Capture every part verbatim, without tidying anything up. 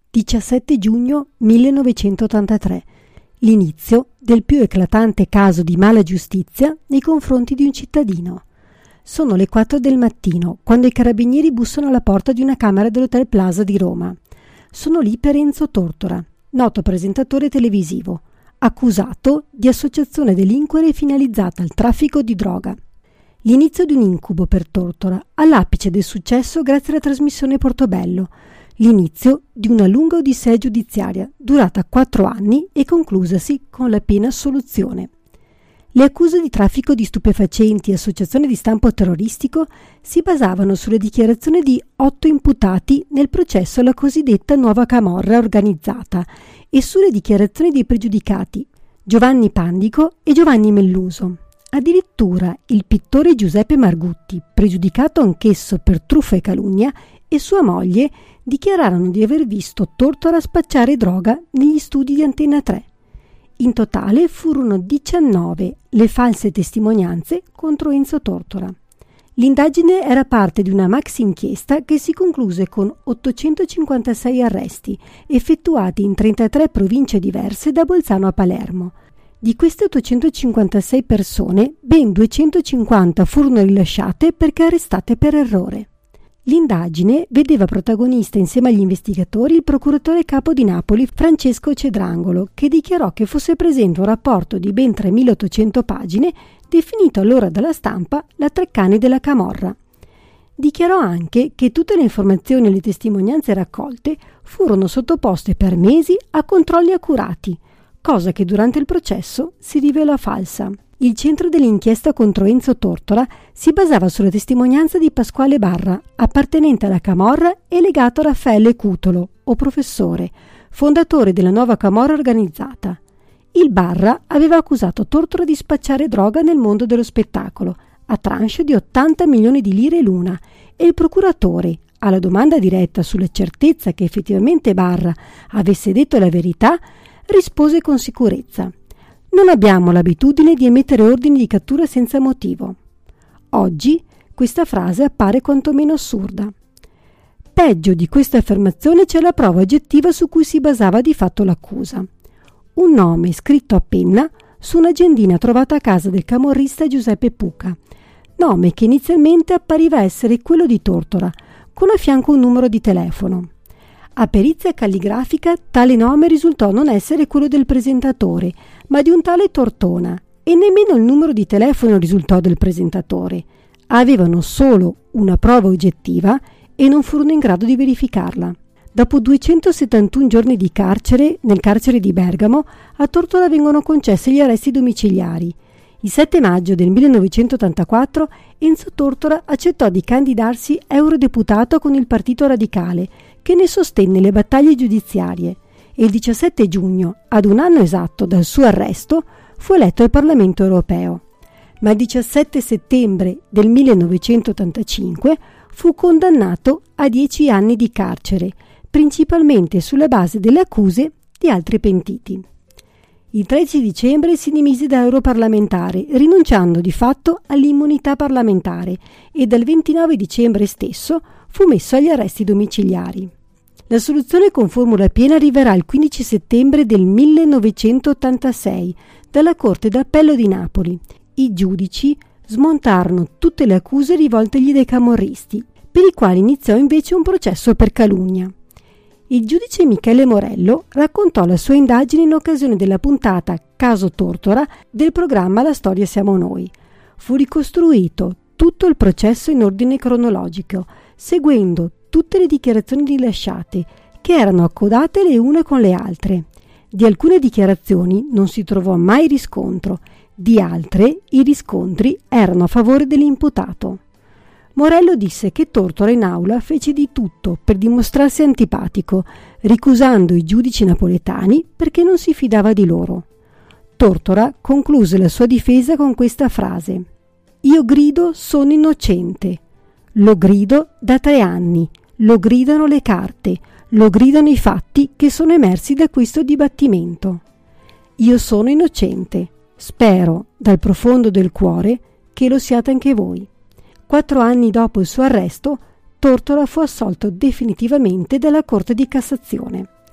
diciassette giugno millenovecentottantatré, l'inizio del più eclatante caso di mala giustizia nei confronti di un cittadino. Sono le quattro del mattino quando i carabinieri bussano alla porta di una camera dell'Hotel Plaza di Roma. Sono lì per Enzo Tortora, noto presentatore televisivo, accusato di associazione delinquere finalizzata al traffico di droga. L'inizio di un incubo per Tortora, all'apice del successo grazie alla trasmissione Portobello. L'inizio di una lunga odissea giudiziaria, durata quattro anni e conclusasi con la piena assoluzione. Le accuse di traffico di stupefacenti e associazione di stampo terroristico si basavano sulle dichiarazioni di otto imputati nel processo alla cosiddetta nuova camorra organizzata e sulle dichiarazioni dei pregiudicati Giovanni Pandico e Giovanni Melluso. Addirittura il pittore Giuseppe Margutti, pregiudicato anch'esso per truffa e calunnia, e sua moglie dichiararono di aver visto Tortora spacciare droga negli studi di Antenna tre. In totale furono diciannove le false testimonianze contro Enzo Tortora. L'indagine era parte di una maxi inchiesta che si concluse con ottocentocinquantasei arresti effettuati in trentatré province diverse da Bolzano a Palermo. Di queste ottocentocinquantasei persone, ben duecentocinquanta furono rilasciate perché arrestate per errore. L'indagine vedeva protagonista insieme agli investigatori il procuratore capo di Napoli Francesco Cedrangolo, che dichiarò che fosse presente un rapporto di ben tremilaottocento pagine definito allora dalla stampa la Treccani della Camorra. Dichiarò anche che tutte le informazioni e le testimonianze raccolte furono sottoposte per mesi a controlli accurati, cosa che durante il processo si rivelò falsa. Il centro dell'inchiesta contro Enzo Tortora si basava sulla testimonianza di Pasquale Barra, appartenente alla Camorra e legato a Raffaele Cutolo, o professore, fondatore della nuova Camorra organizzata. Il Barra aveva accusato Tortora di spacciare droga nel mondo dello spettacolo, a tranche di ottanta milioni di lire l'una, e il procuratore, alla domanda diretta sulla certezza che effettivamente Barra avesse detto la verità, rispose con sicurezza: «Non abbiamo l'abitudine di emettere ordini di cattura senza motivo». Oggi questa frase appare quantomeno assurda. Peggio di questa affermazione c'è la prova oggettiva su cui si basava di fatto l'accusa. Un nome scritto a penna su un'agendina trovata a casa del camorrista Giuseppe Puca, nome che inizialmente appariva essere quello di Tortora, con a fianco un numero di telefono. A perizia calligrafica tale nome risultò non essere quello del presentatore, ma di un tale Tortona, e nemmeno il numero di telefono risultò del presentatore. Avevano solo una prova oggettiva e non furono in grado di verificarla. Dopo duecentosettantuno giorni di carcere, nel carcere di Bergamo, a Tortora vengono concessi gli arresti domiciliari. Il sette maggio del millenovecentottantaquattro Enzo Tortora accettò di candidarsi eurodeputato con il Partito Radicale, che ne sostenne le battaglie giudiziarie, e il diciassette giugno, ad un anno esatto dal suo arresto, fu eletto al Parlamento europeo. Ma il diciassette settembre del millenovecentottantacinque fu condannato a dieci anni di carcere, principalmente sulla base delle accuse di altri pentiti. Il tredici dicembre si dimise da europarlamentare, rinunciando di fatto all'immunità parlamentare, e dal ventinove dicembre stesso fu messo agli arresti domiciliari. La soluzione con formula piena arriverà il quindici settembre del millenovecentottantasei dalla Corte d'Appello di Napoli. I giudici smontarono tutte le accuse rivoltegli dai camorristi, per i quali iniziò invece un processo per calunnia. Il giudice Michele Morello raccontò la sua indagine in occasione della puntata Caso Tortora del programma La Storia Siamo Noi. Fu ricostruito tutto il processo in ordine cronologico, seguendo tutte le dichiarazioni rilasciate, che erano accodate le une con le altre. Di alcune dichiarazioni non si trovò mai riscontro, di altre i riscontri erano a favore dell'imputato. Morello disse che Tortora in aula fece di tutto per dimostrarsi antipatico, ricusando i giudici napoletani perché non si fidava di loro. Tortora concluse la sua difesa con questa frase: «Io grido sono innocente. Lo grido da tre anni, lo gridano le carte, lo gridano i fatti che sono emersi da questo dibattimento. Io sono innocente. Spero dal profondo del cuore che lo siate anche voi». Quattro anni dopo il suo arresto, Tortora fu assolto definitivamente dalla Corte di Cassazione.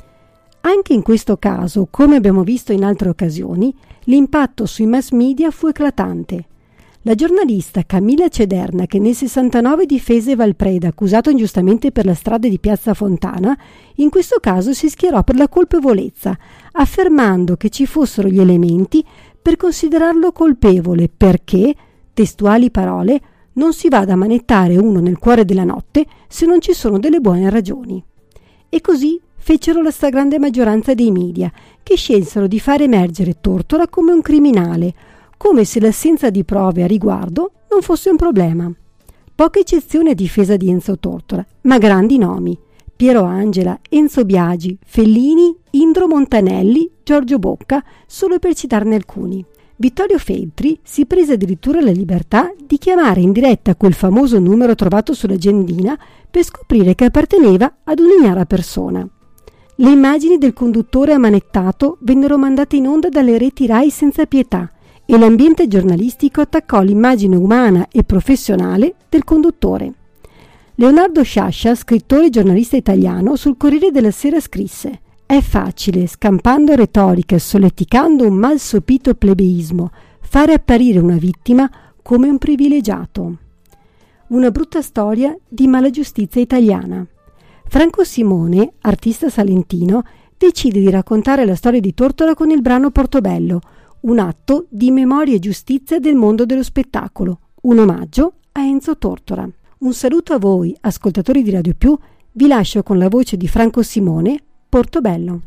Anche in questo caso, come abbiamo visto in altre occasioni, l'impatto sui mass media fu eclatante. La giornalista Camilla Cederna, che nel sessantanove difese Valpreda, accusato ingiustamente per la strage di Piazza Fontana, in questo caso si schierò per la colpevolezza, affermando che ci fossero gli elementi per considerarlo colpevole perché, testuali parole, non si vada a manettare uno nel cuore della notte se non ci sono delle buone ragioni. E così fecero la stragrande maggioranza dei media, che scelsero di far emergere Tortora come un criminale, come se l'assenza di prove a riguardo non fosse un problema. Poche eccezioni a difesa di Enzo Tortora, ma grandi nomi: Piero Angela, Enzo Biagi, Fellini, Indro Montanelli, Giorgio Bocca, solo per citarne alcuni. Vittorio Feltri si prese addirittura la libertà di chiamare in diretta quel famoso numero trovato sull'agendina per scoprire che apparteneva ad un'ignara persona. Le immagini del conduttore ammanettato vennero mandate in onda dalle reti Rai senza pietà e l'ambiente giornalistico attaccò l'immagine umana e professionale del conduttore. Leonardo Sciascia, scrittore e giornalista italiano, sul Corriere della Sera scrisse: «È facile, scampando retorica e solleticando un mal sopito plebeismo, fare apparire una vittima come un privilegiato». Una brutta storia di mala giustizia italiana. Franco Simone, artista salentino, decide di raccontare la storia di Tortora con il brano Portobello, un atto di memoria e giustizia del mondo dello spettacolo, un omaggio a Enzo Tortora. Un saluto a voi, ascoltatori di Radio Più, vi lascio con la voce di Franco Simone, Portobello.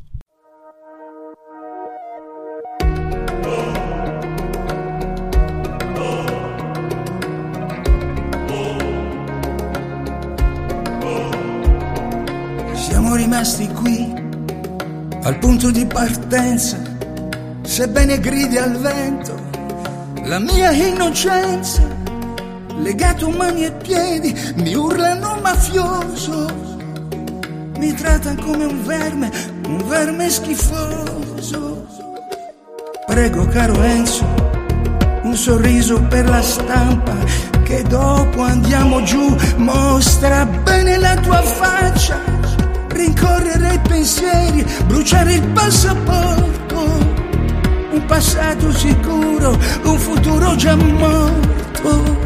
Siamo rimasti qui, al punto di partenza, sebbene gridi al vento la mia innocenza. Legato mani e piedi, mi urlano mafioso, mi trattano come un verme, un verme schifoso. Prego caro Enzo, un sorriso per la stampa, che dopo andiamo giù, mostra bene la tua faccia. Rincorrere i pensieri, bruciare il passaporto, un passato sicuro, un futuro già morto.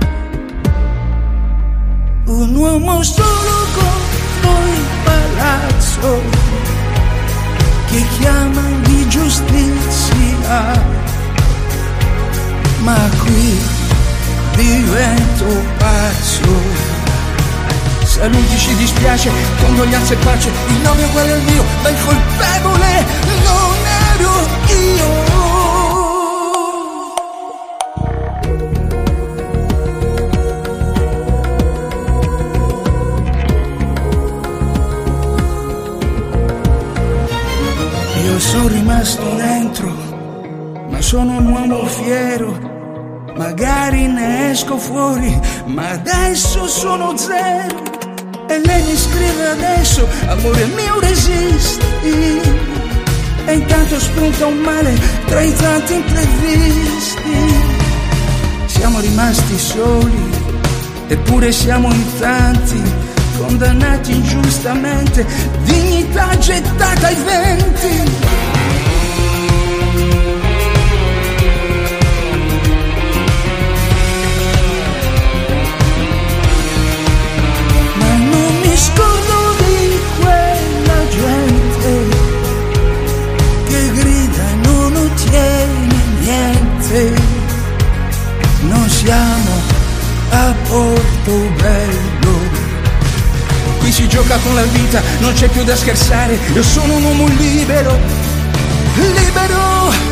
Un uomo solo con noi palazzo, che chiama di giustizia, ma qui divento pazzo. Saluti, ci dispiace, condoglianze e pace, il nome è uguale al mio, ma il colpevole non ero io. Io sono rimasto dentro, ma sono un uomo fiero. Magari ne esco fuori, ma adesso sono zero. E lei mi scrive adesso: amore mio resisti. E intanto spunta un male tra i tanti imprevisti. Siamo rimasti soli, eppure siamo in tanti, condannati ingiustamente, dignità gettata ai venti. Non siamo a Portobello, qui si gioca con la vita, non c'è più da scherzare. Io sono un uomo libero, libero.